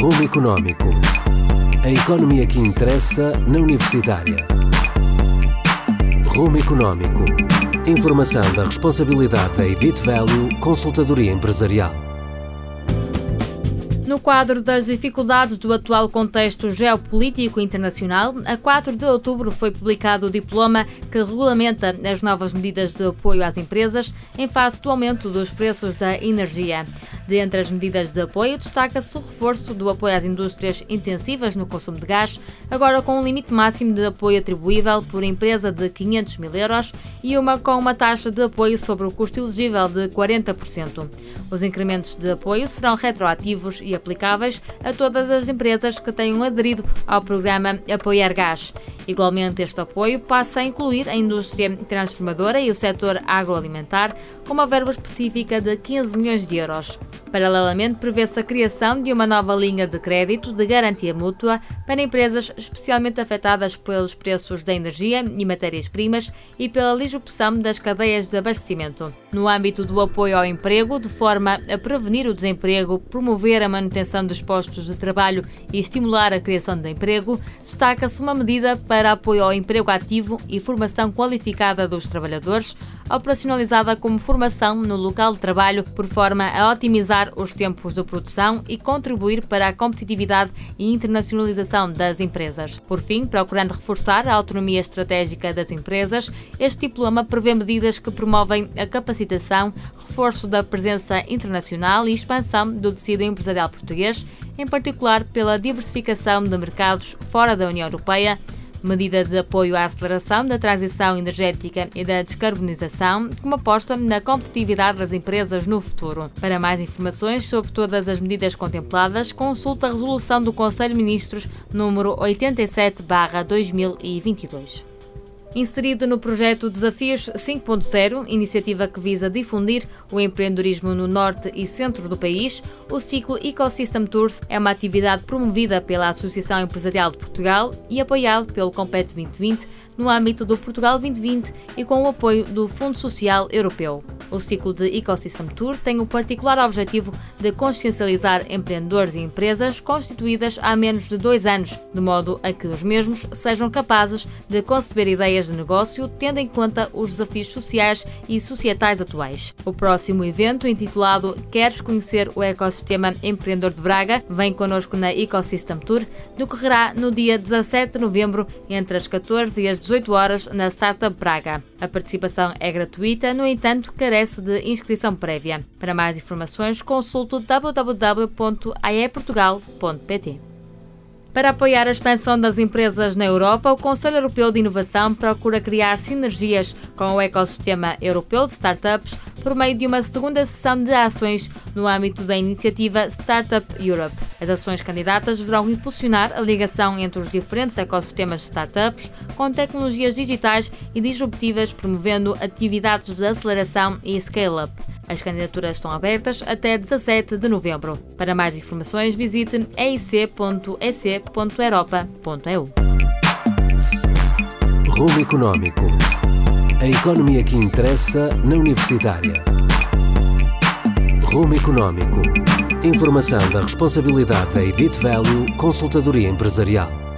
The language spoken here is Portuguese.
Rumo Económico. A economia que interessa na Universitária. Rumo Económico. Informação da responsabilidade da Edit Value Consultadoria Empresarial. No quadro das dificuldades do atual contexto geopolítico internacional, a 4 de outubro foi publicado o diploma que regulamenta as novas medidas de apoio às empresas em face do aumento dos preços da energia. Dentre as medidas de apoio, destaca-se o reforço do apoio às indústrias intensivas no consumo de gás, agora com um limite máximo de apoio atribuível por empresa de 500 mil euros e com uma taxa de apoio sobre o custo elegível de 40%. Os incrementos de apoio serão retroativos e aplicáveis a todas as empresas que tenham aderido ao programa Apoiar Gás. Igualmente, este apoio passa a incluir a indústria transformadora e o setor agroalimentar, com uma verba específica de 15 milhões de euros. Paralelamente, prevê-se a criação de uma nova linha de crédito de garantia mútua para empresas especialmente afetadas pelos preços da energia e matérias-primas e pela disrupção das cadeias de abastecimento. No âmbito do apoio ao emprego, de forma a prevenir o desemprego, promover a manutenção dos postos de trabalho e estimular a criação de emprego, destaca-se uma medida para apoio ao emprego ativo e formação qualificada dos trabalhadores, operacionalizada como formação no local de trabalho, por forma a otimizar os tempos de produção e contribuir para a competitividade e internacionalização das empresas. Por fim, procurando reforçar a autonomia estratégica das empresas, este diploma prevê medidas que promovem a capacitação, reforço da presença internacional e expansão do tecido empresarial português, em particular pela diversificação de mercados fora da União Europeia, medida de apoio à aceleração da transição energética e da descarbonização, como aposta na competitividade das empresas no futuro. Para mais informações sobre todas as medidas contempladas, consulte a resolução do Conselho de Ministros número 87/2022. Inserido no projeto Desafios 5.0, iniciativa que visa difundir o empreendedorismo no norte e centro do país, o ciclo Ecosystem Tours é uma atividade promovida pela Associação Empresarial de Portugal e apoiado pelo Compete 2020 no âmbito do Portugal 2020 e com o apoio do Fundo Social Europeu. O ciclo de Ecosystem Tour tem o particular objetivo de consciencializar empreendedores e empresas constituídas há menos de 2 anos, de modo a que os mesmos sejam capazes de conceber ideias de negócio tendo em conta os desafios sociais e societais atuais. O próximo evento, intitulado Queres conhecer o ecossistema empreendedor de Braga? Vem connosco na Ecosystem Tour, decorrerá no dia 17 de novembro, entre as 14 e as 18 horas na Startup Braga. A participação é gratuita, no entanto, carece de inscrição prévia. Para mais informações, consulte www.aeportugal.pt. Para apoiar a expansão das empresas na Europa, o Conselho Europeu de Inovação procura criar sinergias com o ecossistema europeu de startups por meio de uma segunda sessão de ações no âmbito da iniciativa Startup Europe. As ações candidatas deverão impulsionar a ligação entre os diferentes ecossistemas de startups com tecnologias digitais e disruptivas, promovendo atividades de aceleração e scale-up. As candidaturas estão abertas até 17 de novembro. Para mais informações, visite eic.ec.europa.eu. Rumo Económico. A economia que interessa na Universitária. Rumo Económico. Informação da responsabilidade da Edit Value Consultadoria Empresarial.